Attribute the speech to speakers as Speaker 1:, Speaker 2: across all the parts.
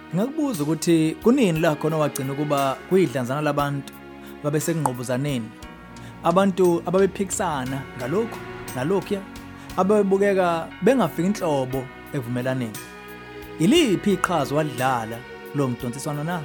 Speaker 1: Ngakubuza ukuthi kunini la khona wagcina ukuba kuyidlanzana labantu babe sekungqubuzaneni. Abantu ababephikisana ngalokho nalokho ababebukeka bengafika inhlobo evumelaneni. Iliphi iqhaza walidlala lo mdonsiswano na?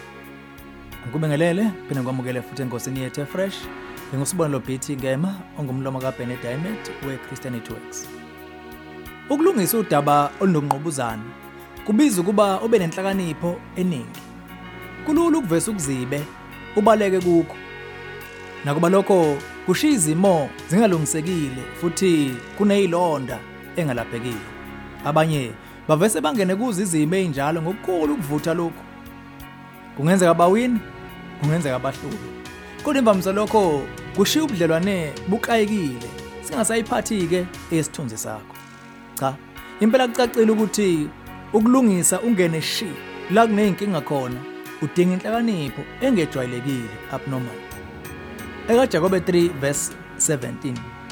Speaker 1: Ngikubingelele phinde ngikwamukele futhi enkosini yethu fresh. Ngingusibonelo Betty Ngema ongumlomo kaBennett Diamond weChristianity Works. Ukulungisa udaba olunongqubuzana kubiza ukuba ube nenhlakanipho eningi. Kulula ukuvesa ukuzibe ubaleke kukho. Nakuba lokho kushiya izimo zingalungisekile futhi kuneyilonda engalaphekile. Abanye bavese bangene kuzo izimo ezinjalo ngokukhulu ukuvutha lokho. Kungenzeka bawini, kungenzeka bahlule. Kodwa imvamisa lokho kushiya ubudlelwane buqayekile, singasayiphathi ke esithunzi sakho. Cha, impela kucacile ukuthi ukulungisa ungene shi la kuneyinkinga khona udinga inhlakanipho engejwayelekile abnormal. EkaJakobe 3 verse 17.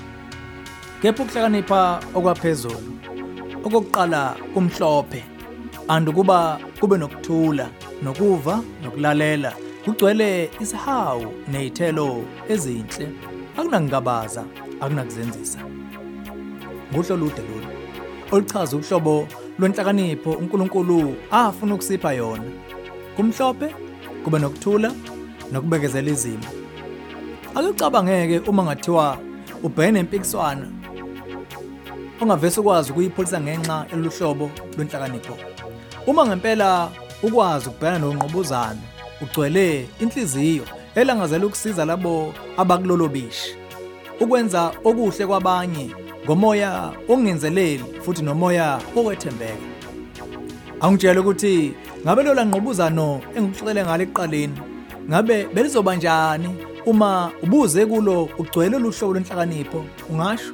Speaker 1: Kepha ukuhlakanipha okwaphezulu okokuqala kumhlophe andukuba kube nokuthula nokuva nokulalela kugcwele isihawu nezithelo ezinhle akunangabaza akunakuzenzisa. Ngusho lude lolu oluchaza uhlobo lwenhlakanipho uNkulunkulu afuna ukusipha yona. Kumhlophe kube nokuthula nokubekezela izimo. Akucabangeke uma ngathiwa ubhekene nempikiswana ongavese ukwazi ukuyipholisa ngenxa eluhlobo lwenhlakanipho. Uma ngempela ukwazi ukubhekana nongqubuzana ugcwele inhliziyo elangazela ukusiza labo abakulolobishi, ukwenza okuhle kwabanye ngomoya ongenzeleli futhi nomoya okwethembeka. Angitshela ukuthi ngabe lola ngqubuzano engikuxoxele ngale ekuqaleni ngabe belizoba njani uma ubuze kulo ugcwele luhlobo lwenhlakanipho, ungasho?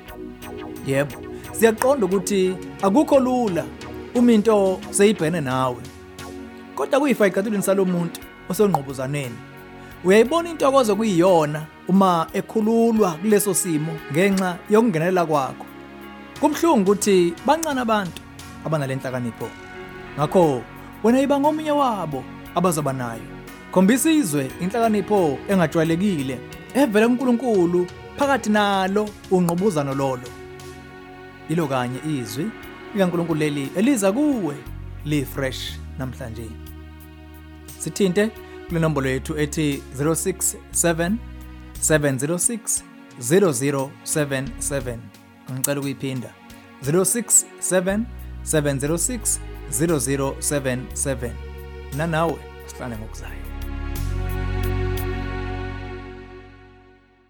Speaker 1: Yebo, siyaqonda ukuthi akukho lula uma into seyibhene nawe. Kodwa kuyifa iqatulweni salomuntu osengqubuzaneni. Uyayibona intokozo kuyiyona uma ekhululwa kuleso simo ngenxa yokungenelela kwakho. Kumhlungu ukuthi bancane abantu abanalenhlakanipho. Ngakho wena yiba ngomunye wabo abazoba nayo. Khombisa izwe inhlakanipho engajwayelekile evela kuNkulunkulu phakathi nalo ungqubuzano lolo. Ilo kanye izwi likaNkulunkulu leli eliza kuwe li fresh namhlanje. Sithinte kule nombolo yethu ethi 067 706 0077. Ngicela ukuyiphinda 067 706 0077. Nanawe sihlale ngokuzayo.